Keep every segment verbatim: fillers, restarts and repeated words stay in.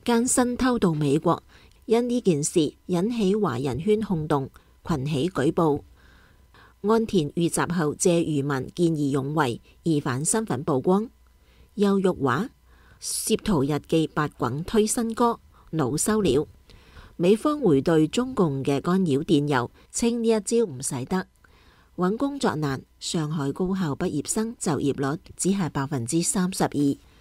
艱辛偷渡美國，因呢件事引起華人圈轟動，群起舉報。岸田遇襲後借漁民見義勇為，疑犯身份曝光。邱玉華涉逃日記八滾推新歌，惱羞了。美方回對中共嘅干擾電郵，稱呢一招唔使得。揾工作難，上海高校畢業生就業率只係百分之三十二。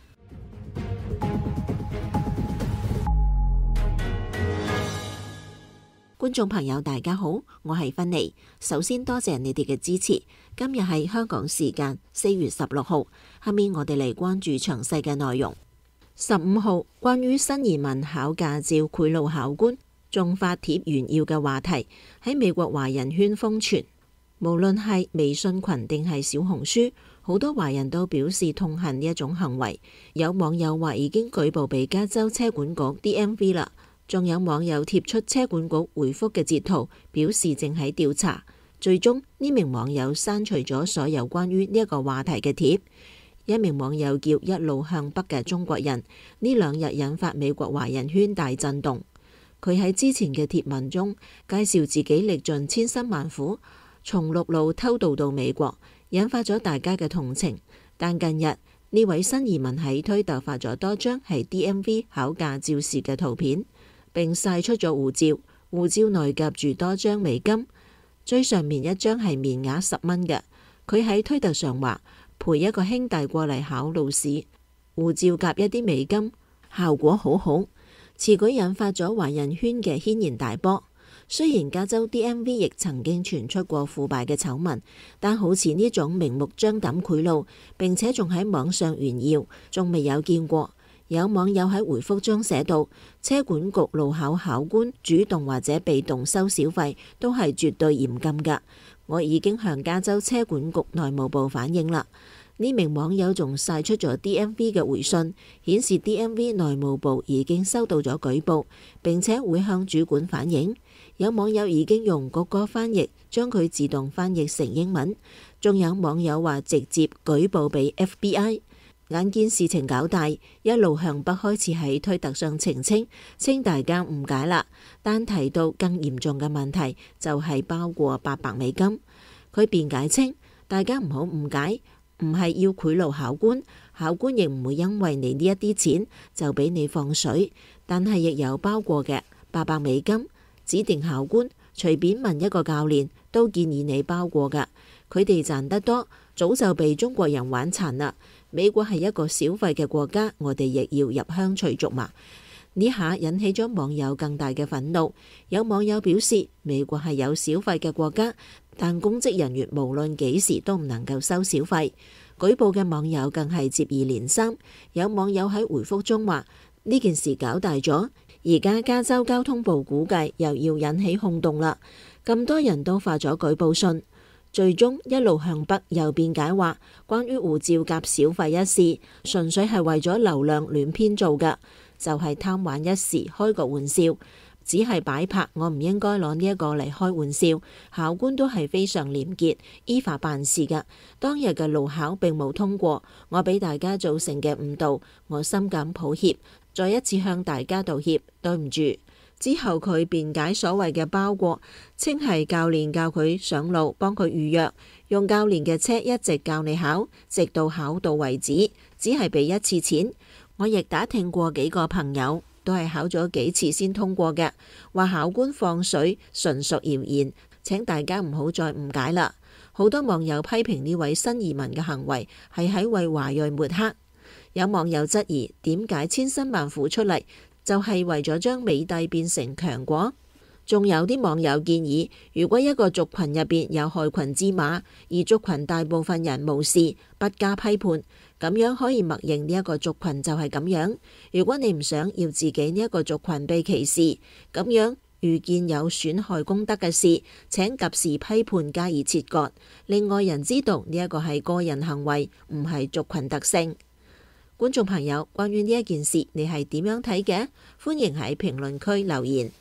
觀眾朋友大家好，我係芬妮。首先多謝你哋嘅支持。今日係香港時間四月十六號，下面我哋嚟關注詳細嘅內容。十五號，關於新移民考駕照賄賂考官仲發帖炫耀嘅話題喺美國華人圈瘋傳，無論係微信群定係小紅書，好多華人都表示痛恨呢一種行為。有網友話已經舉報俾加州車管局 D M V 啦。仲有網友貼出車管局回覆嘅截圖，表示正喺調查。最終呢名網友刪除咗所有關於呢一個話題嘅貼。一名網友叫一路向北嘅中國人，呢兩日引發美國華人圈大震動。佢喺之前嘅貼文中介紹自己歷盡千辛萬苦，從陸路偷渡到美國，引發咗大家嘅同情。但近日呢位新移民喺推特發咗多張係 D M V 考駕照時嘅圖片，並晒出咗護照，護照內夾住多張美金，最上面一張係面額十蚊嘅。佢喺推特上話陪一個兄弟過嚟考路試，護照夾一啲美金，效果好好。此舉引發咗華人圈嘅軒然大波。雖然加州 D M V 亦曾經傳出過腐敗嘅醜聞，但好似呢種明目張膽賄賂，並且仲喺網上炫耀，仲未有見過。有網友喺回覆中寫道：車管局路考考官主動或者被動收小費都係絕對嚴禁㗎。我已經向加州車管局內務部反映啦。呢名網友仲晒出咗 D M V 嘅回信，顯示 D M V 內務部已經收到咗舉報，並且會向主管反映。有網友已經用谷歌翻譯將佢自動翻譯成英文，仲有網友話直接舉報俾 F B I。眼見事情搞大，一路向北開始喺推特上澄清，稱大家誤解啦。但提到更嚴重嘅問題，就係包過八百美金。佢辯解稱，大家唔好誤解，唔係要賄賂考官，考官亦唔會因為你呢一啲錢就俾你放水。但係亦有包過嘅八百美金，指定考官隨便問一個教練都建議你包過㗎。佢哋賺得多，早就被中國人玩殘啦。美國係一個小費嘅國家，我哋亦要入鄉隨俗嘛。呢下引起咗網友更大嘅憤怒。有網友表示，美國係有小費嘅國家，但公職人員無論幾時都唔能夠收小費。舉報嘅網友更係接二連三。有網友喺回覆中話，呢件事搞大咗，而家加州交通部估計又要引起轟動啦。咁多人都發咗舉報信。最終一路向北又辯解話，關於護照夾小費一事，純粹係為咗流量亂編造㗎，就係貪玩一時，開個玩笑，只係擺拍。我唔應該攞呢一個嚟開玩笑。考官都係非常廉潔，依法辦事㗎。當日嘅路考並冇通過，我俾大家造成嘅誤導，我深感抱歉，再一次向大家道歉，對唔住。之後佢辯解所謂嘅包過，稱係教練教佢上路，幫佢預約，用教練嘅車一直教你考，直到考到為止，只係俾一次錢。我亦打聽過幾個朋友，都係考咗幾次先通過嘅，話考官放水純屬謠言，請大家唔好再誤解啦。好多網友批評呢位新移民嘅行為係喺為華裔抹黑。有網友質疑，點解千辛萬苦出嚟，就係為咗將美帝變成強國？仲有啲網友建議，如果一個族群入邊有害群之馬，而族群大部分人無視不加批判，咁樣可以默認呢一個族群就係咁樣。如果你唔想要自己呢一個族群被歧視，咁樣遇見有損害公德嘅事，請及時批判加以切割，令外人知道呢一個係個人行為，唔係族群特性。觀眾朋友，關於呢一件事，你係點樣睇嘅？歡迎喺評論區留言。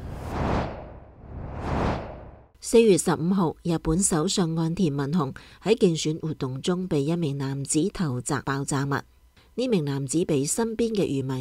四月十五號，日本首相岸田文雄喺競選活動中被一名男子投擲爆炸物。呢名男子被身邊嘅漁民及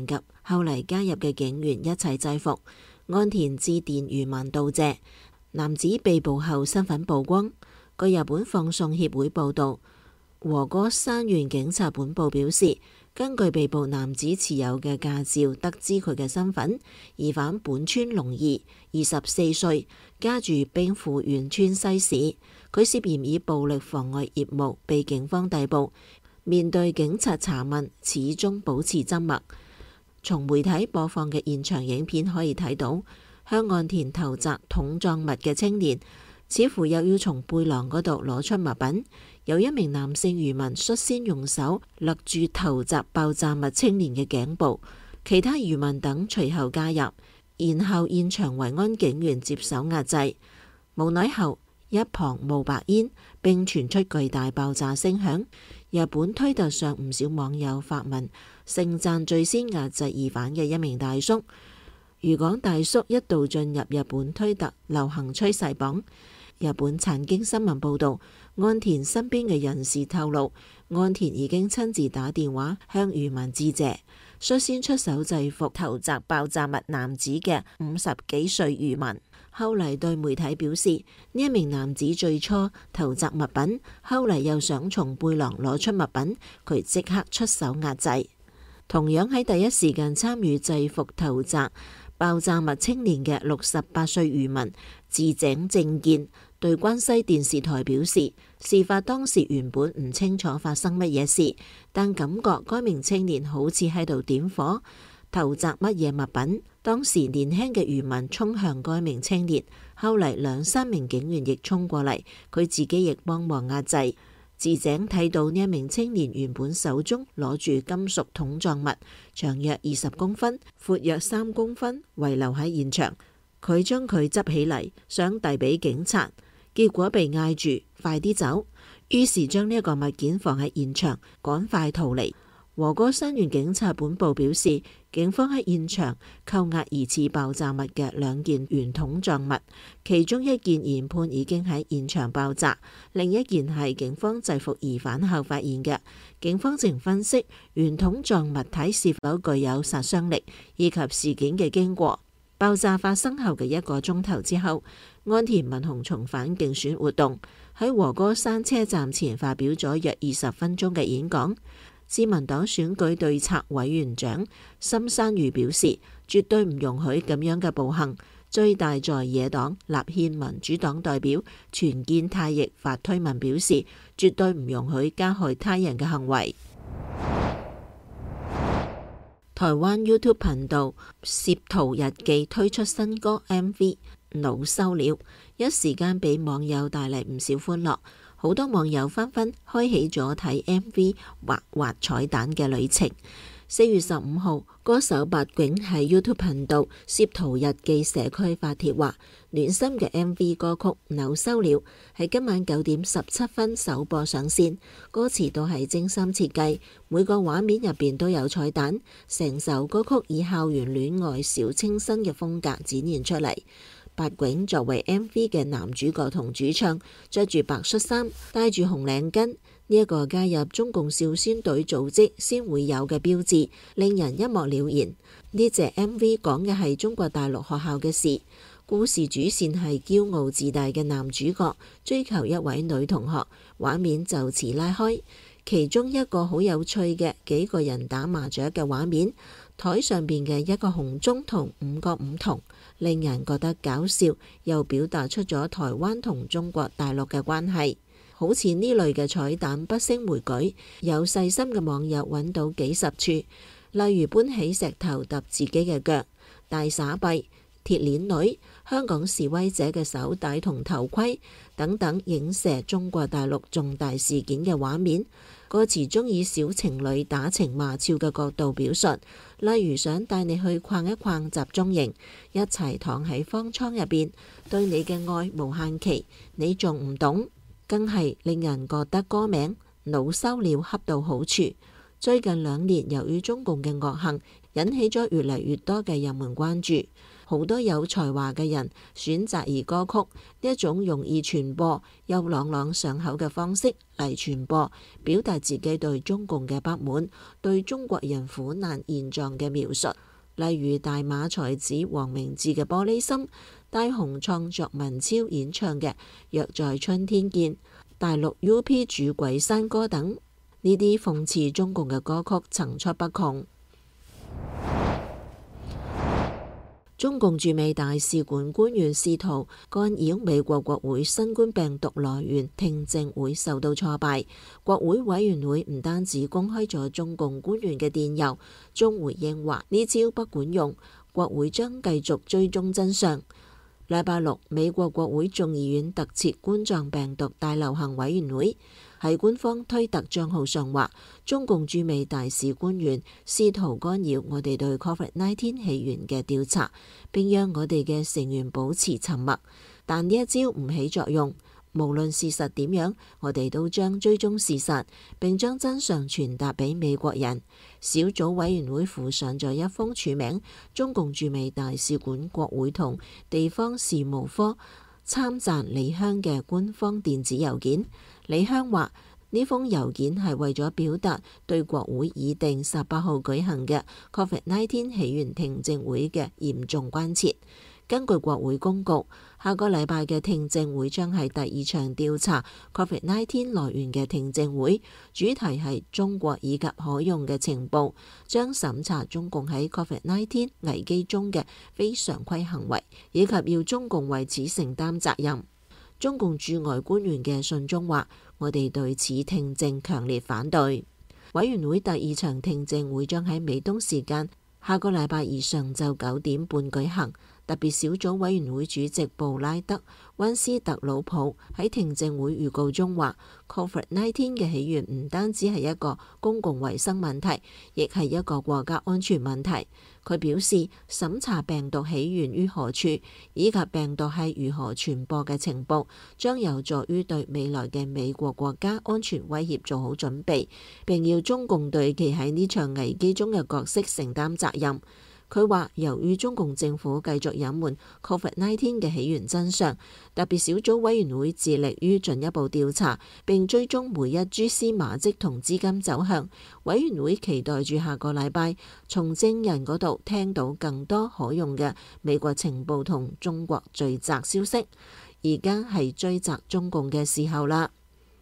後嚟加入嘅警員一齊制服。安田致電漁民道謝。男子被捕後身份曝光。據日本放送協會報導，和歌山縣警察本部表示，根據被捕男子持有嘅駕照得知佢嘅身份，疑犯本村隆二，二十四歲，家住兵庫縣川西市。佢涉嫌以暴力妨礙業務被警方逮捕。面對警察查問，始終保持緘默。從媒體播放嘅現場影片可以睇到，向岸田投擲桶狀物嘅青年，似乎又要從背囊嗰度攞出物品。有一名男性漁民率先用手勒住投擲爆炸物青年嘅頸部，其他漁民等隨後加入，然後現場維安警員接手壓制。無奈後，一旁冒白煙，並傳出巨大爆炸聲響。日本推特上唔少網友發文盛讚最先壓制疑犯嘅一名大叔。漁港大叔一度進入日本推特流行趨勢榜。日本產經新聞報導，岸田身邊嘅人士透露，岸田已經親自打電話向漁民致謝，率先出手制服投擲爆炸物男子嘅五十幾歲漁民。後嚟對媒體表示，呢一名男子最初投擲物品，後嚟又想從背囊攞出物品，佢即刻出手壓制。同樣喺第一時間參與制服投擲爆炸物青年嘅六十八歲漁民自井正健對關西電視台表示，事發當時原本唔清楚發生乜嘢事，但感覺該名青年好似喺度點火投擲乜嘢物品。當時年輕嘅漁民衝向該名青年，後嚟兩三名警員亦衝過嚟，佢自己亦幫忙壓制。自井睇到呢一名青年原本手中攞住金屬桶狀物，長約二十公分，闊約三公分，遺留喺現場。佢將佢執起嚟，想遞俾警察，結果被嗌住快啲走，於是將呢一個物件放喺現場，趕快逃離。和歌山縣警察本部表示，警方喺現場扣押疑似爆炸物嘅兩件圓筒狀物，其中一件研判已經喺現場爆炸，另一件係警方制服疑犯後發現嘅。警方正分析圓筒狀物體是否具有殺傷力，以及事件嘅經過。爆炸發生後嘅一個鐘頭之後，岸田文雄重返競選活動，喺和歌山車站前發表咗約二十分鐘嘅演講。自民黨選舉對策委員長森山裕表示，絕對唔容許咁樣嘅暴行。最大在野黨立憲民主黨代表全健太亦發推文表示，絕對唔容許加害他人嘅行為。台灣 YouTube 頻道攝圖日記推出新歌 M V《惱羞了》，一時間俾網友帶嚟唔少歡樂。好多網友紛紛開啟咗睇 M V 滑滑彩蛋嘅旅程。四月十五號，歌手八囧喺 YouTube 頻道攝圖日記社區發帖話，暖心嘅 M V 歌曲《惱羞了》喺今晚九點十七分首播上線，歌詞都係精心設計，每個畫面入邊都有彩蛋，成首歌曲以校園戀愛小清新嘅風格展現出嚟。八囧作為 M V 嘅男主角同主唱，着住白恤衫，戴住紅領巾，呢、這、一個加入中共少先隊組織先會有嘅標誌，令人一目了然。呢隻 M V 講嘅係中國大陸學校嘅事，故事主線係驕傲自大嘅男主角追求一位女同學，畫面就此拉開。其中一個好有趣嘅幾個人打麻雀嘅畫面，台上邊嘅一個紅中同五個五同，令人覺得搞笑，又表達出咗台灣同中國大陸嘅關係。好似呢類嘅彩蛋不勝枚舉，有細心嘅網友揾到幾十處，例如搬起石頭揼自己嘅腳、大撒幣、鐵鏈女、香港示威者嘅手帶同頭盔等等，影射中國大陸重大事件嘅畫面。歌詞中以小情侶打情罵俏嘅角度表述，例如想帶你去逛一逛集中營，一齊躺喺方艙入邊，對你嘅愛無限期，你仲唔懂？更係令人覺得歌名惱羞了恰到好處。最近兩年，由於中共嘅惡行，引起咗越嚟越多嘅人們關注。好多有才華嘅人選擇以歌曲呢一種容易傳播又朗朗上口嘅方式嚟傳播，表達自己對中共嘅不滿，對中國人苦難現狀嘅描述。 例如大馬才子黃明志嘅《玻璃心》，大雄創作文超演唱嘅《約在春天見》，大陸 U P 主鬼山歌等，呢啲諷刺中共嘅歌曲層出不窮。中共駐美大使館官員試圖干擾美國國會新冠病毒來源聽證會受到挫敗，國會委員會唔單止公開咗中共官員嘅電郵，仲回應話呢招不管用，國會將繼續追蹤真相。禮拜六，美國國會眾議院特設冠狀病毒大流行委員會喺官方推特帳號上話，中共駐美大使官員試圖干擾我哋對 Covid 十九 起源嘅調查，並讓我哋嘅成員保持沉默。但呢一招唔起作用，無論事實點樣，我哋都將追蹤事實，並將真相傳達俾美國人。小組委員會附上咗一封署名中共駐美大使館國會同地方事務科參贊李香嘅官方電子郵件。李香話呢封郵件係為咗表達對國會擬定十八號舉行嘅 Covid 十九 起源聽證會嘅嚴重關切。根據國會公告，下個禮拜嘅聽證會將係第二場調查 Covid 十九 來源嘅聽證會，主題係中國以及可用嘅情報，將審查中共喺 Covid 十九 危機中嘅非常規行為，以及要中共為此承擔責任。中共駐外官員嘅信中話：我哋對此聽證強烈反對。委員會第二場聽證會將喺美東時間下個禮拜二上晝九點半舉行。特別小組委員會主席布拉德溫斯特魯普喺聽證會預告中話 Covid 十九 嘅起源唔單止係一個公共衛生問題，亦係一個國家安全問題。佢表示，審查病毒起源於何處以及病毒係如何傳播嘅情報，將有助於對未來嘅美國國家安全威脅做好準備，並要中共對其喺呢場危機中嘅角色承擔責任。佢話：由於中共政府繼續隱瞞 Covid 十九 嘅起源真相，特別小組委員會致力於進一步調查並追蹤每一蛛絲馬跡同資金走向。委員會期待住下個禮拜從證人嗰度聽到更多可用嘅美國情報同中國罪責消息。而家係追責中共嘅時候啦。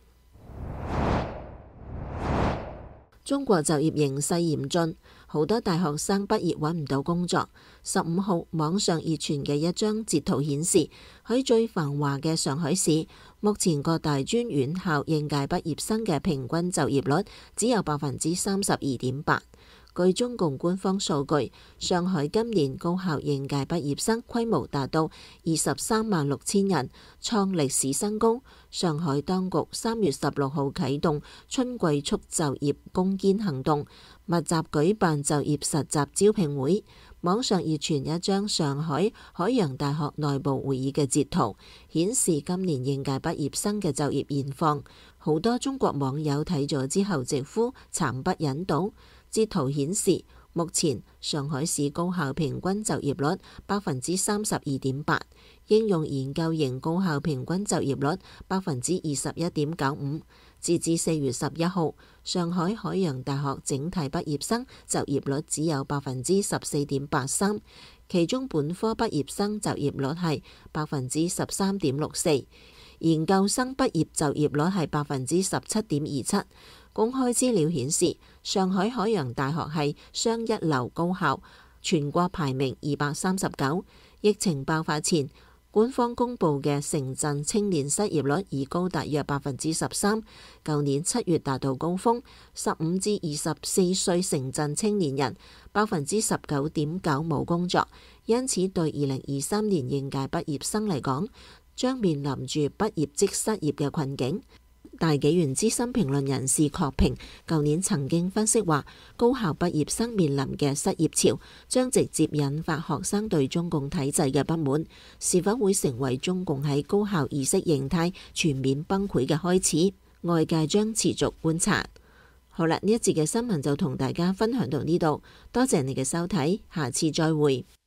中國就業形勢嚴峻，好多大學生畢業揾唔到工作。十五號網上熱傳嘅一張截圖顯示，喺最繁華嘅上海市，目前各大專院校應屆畢業生嘅平均就業率只有百分之三十二點八。據中共官方數據，上海今年高校應屆畢業生規模達到二十三萬六千人，創歷史新高。上海當局三月十六號啟動春季促就業攻堅行動，密集舉辦就業實習招聘會。網上熱傳一張上海海洋大學內部會議嘅截圖，顯示今年應屆畢業生嘅就業現況。好多中國網友睇咗之後直呼慘不忍睹。截圖顯示，目前上海市高校平均就業率百分之三十二點八，應用研究型高校平均就業率百分之二十一點九五。截至四月十一號，上海海洋大學整體畢業生就業率只有百分之十四點八三，其中本科畢業生就業率係百分之十三點六四，研究生畢業就業率係百分之十七點二七。公開資料顯示，上海海洋大學係雙一流高校，全國排名二百三十九。疫情爆發前，官方公布嘅城鎮青年失業率已高達約百分之十三，舊年七月達到高峰，十五至二十四歲城鎮青年人百分之十九點九冇工作，因此對二零二三年應屆畢業生嚟講，將面臨住畢業即失業嘅困境。大紀元資深評論人士郝平舊年曾經分析話，高校畢業生面臨嘅失業潮將直接引發學生對中共體制嘅不滿，是否會成為中共喺高校意識形態全面崩潰嘅開始？外界將持續觀察。好啦，呢一節嘅新聞就同大家分享到呢度，多謝你嘅收睇，下次再會。